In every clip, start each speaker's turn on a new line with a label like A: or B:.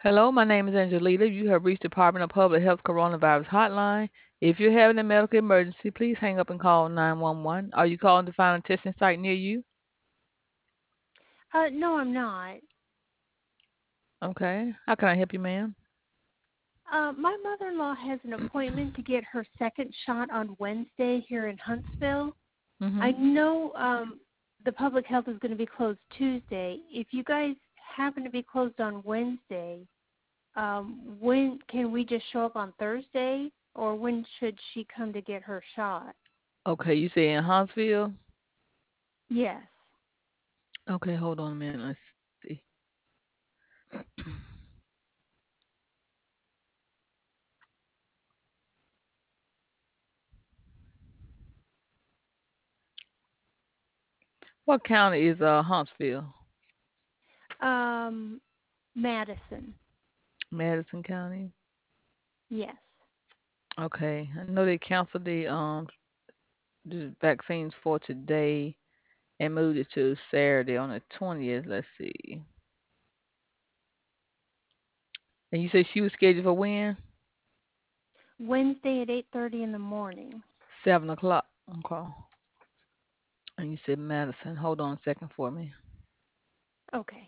A: Hello, my name is Angelita. You have reached Department of Public Health Coronavirus Hotline. If you're having a medical emergency, please hang up and call 911. Are you calling to find a testing site near you?
B: No, I'm not.
A: Okay. How can I help you, ma'am?
B: My mother-in-law has an appointment to get her second shot on Wednesday here in Huntsville. I
A: Mm-hmm.
B: know the public health is going to be closed Tuesday. If you guys happen to be closed on Wednesday, when can we just show up on Thursday, or when should she come to get her shot?
A: Okay, you say in Huntsville?
B: Yes.
A: Okay, hold on a minute. Let's see. What county is Huntsville?
B: Madison.
A: Madison County.
B: Yes.
A: Okay. I know they canceled the vaccines for today and moved it to Saturday on the 20th. Let's see. And you said she was scheduled for when?
B: Wednesday at 8:30 in the morning.
A: 7 o'clock. Okay. And you said Madison. Hold on a second for me.
B: Okay.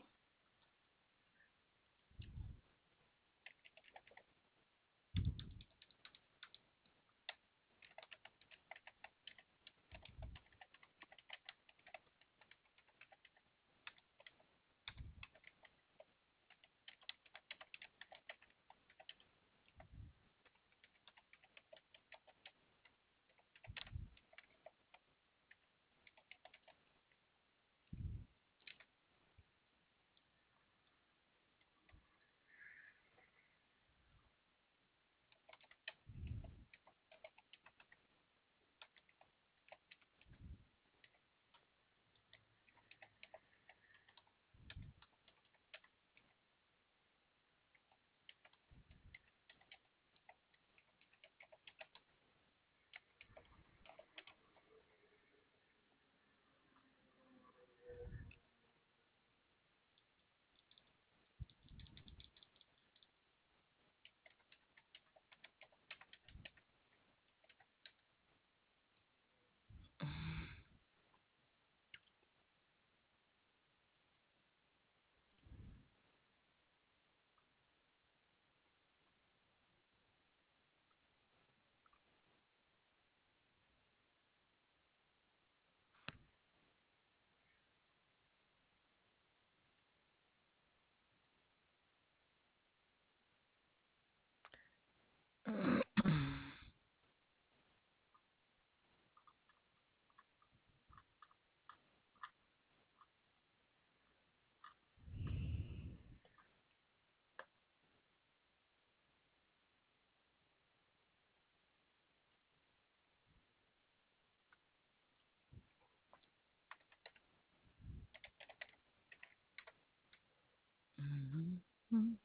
A: Mhm.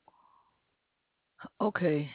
A: Okay.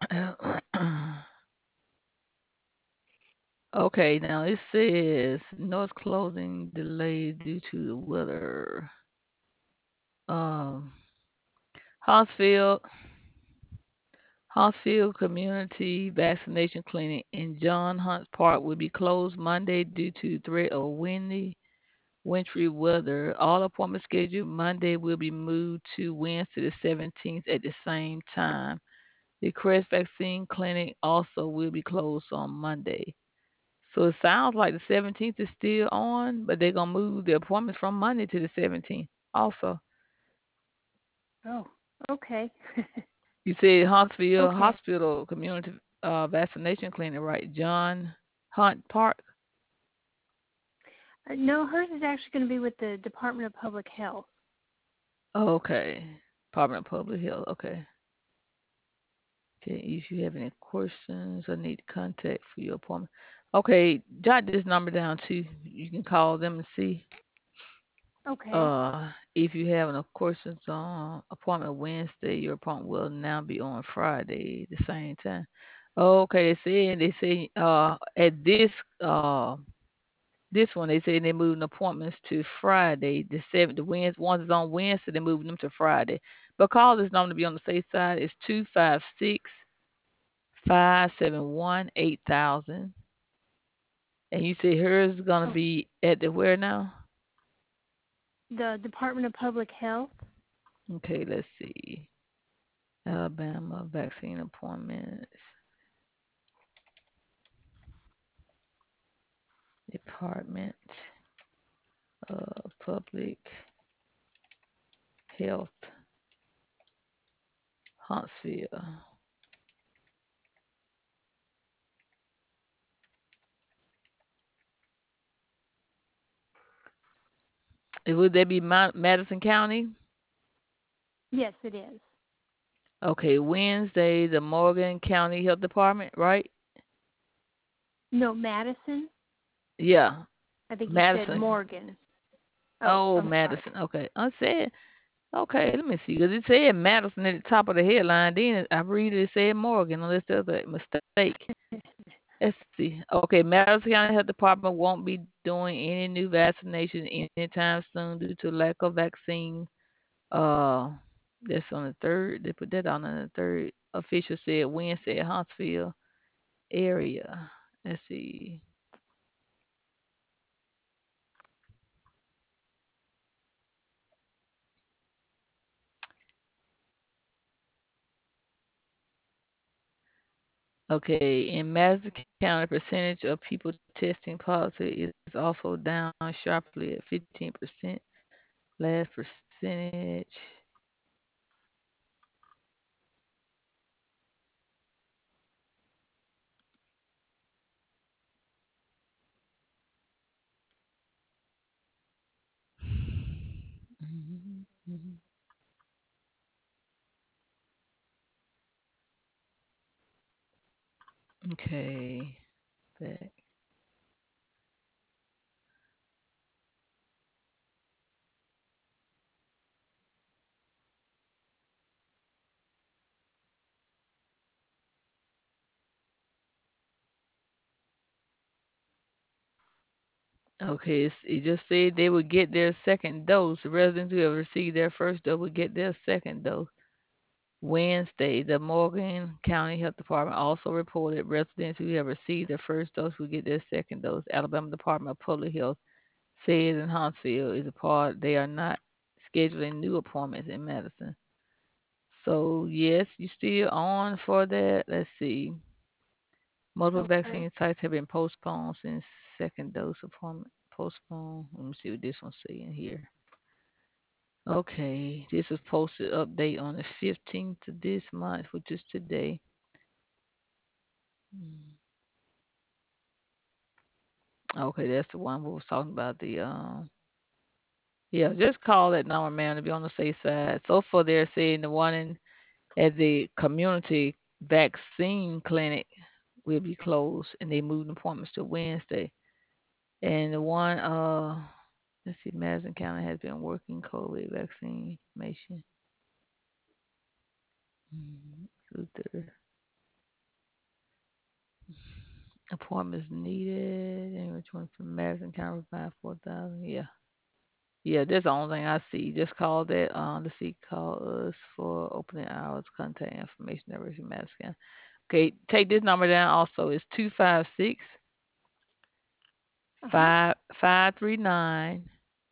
A: Okay, now it says North closing delayed due to the weather. Um, Huntsville, Huntsville Community Vaccination Clinic in John Hunt Park will be closed Monday due to threat of wintry weather. All appointments scheduled Monday will be moved to Wednesday the 17th at the same time. The Crest Vaccine Clinic also will be closed on Monday. So it sounds like the 17th is still on, but they're going to move the appointments from Monday to the 17th also.
B: Oh, okay.
A: You said Huntsville
B: Okay.
A: Hospital Community Vaccination Clinic, right? John Hunt Park?
B: No, hers is actually going to be with the Department of Public Health.
A: Okay. Department of Public Health. Okay. Okay. If you have any questions or need contact for your appointment. Okay. Jot this number down too. You can call them and see.
B: Okay.
A: If you have any questions on appointment Wednesday, your appointment will now be on Friday the same time. Okay, they say at This one they say they're moving appointments to Friday, the 7th. The Wednesday ones is on Wednesday, they're moving them to Friday. But call this number to be on the safe side. It's 256-571-8000. And you say hers is gonna
B: Oh,
A: be at the where now?
B: the Department of Public Health.
A: Okay, let's see. Alabama vaccine appointments. Department of Public Health, Huntsville. Would that be Madison County?
B: Yes, it is.
A: Okay, Wednesday, the Morgan County Health Department, right?
B: No, Madison.
A: Yeah,
B: I think you said
A: Madison.
B: Morgan. Oh,
A: Oh,
B: I'm sorry.
A: Madison. Okay, I said. Okay, let me see, because it said Madison at the top of the headline. Then I read it said Morgan, unless there's a mistake. Let's see. Okay, Madison County Health Department won't be doing any new vaccination anytime soon due to lack of vaccine. Uh, that's on the third. They put that on the third. Official said Wednesday at Huntsville area. Let's see. Okay, in Madison County, percentage of people testing positive is also down sharply at 15%. Last percentage. Mhm, mhm. Okay, back. Okay, it just said they would get their second dose. The residents who have received their first dose would get their second dose. Wednesday, the Morgan County Health Department also reported residents who have received their first dose will get their second dose. Alabama Department of Public Health says in Huntsville is a part they are not scheduling new appointments in Madison. So yes, you still on for that. Let's see. Multiple
B: Okay.
A: vaccine sites have been postponed since second dose appointment postponed. Let me see what this one's saying here. Okay, this was posted update on the 15th of this month, which is today. Mm. Okay, that's the one we was talking about. Yeah, just call that number, man, to be on the safe side. So far, they're saying the one at the community vaccine clinic will be closed, and they moved appointments to Wednesday. And the one, let's see, Madison County has been working COVID vaccine information. Luther. Appointments needed. And which one from Madison County provide 4,000? Yeah. Yeah, that's the only thing I see. Just call that. Let's see. Call us for opening hours. Contact information. Every Madison County. Okay, take this number down. Also, it's 256
B: Uh huh.
A: 539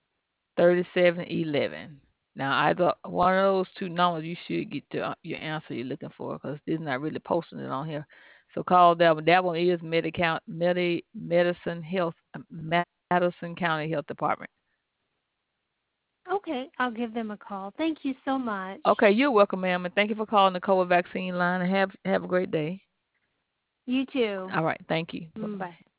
A: 3711. Now, either one of those two numbers, you should get your answer you're looking for because this is not really posting it on here. So call that one. That one is Medicine Health, Madison County Health Department.
B: Okay, I'll give them a call. Thank you so much.
A: Okay, you're welcome, ma'am, and thank you for calling the COVID vaccine line. And have a great day.
B: You too.
A: All right, thank you. Bye bye.
B: Bye.